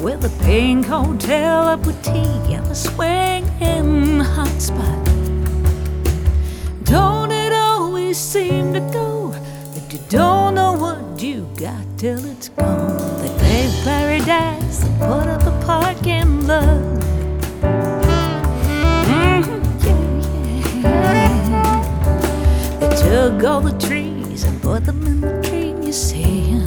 with a pink hotel up with tea and a swinging hot spot. Don't it always seem to go that you don't know what you got till it's gone? They paved paradise and put up a parking lot. They took all the trees and put them in the dream you see.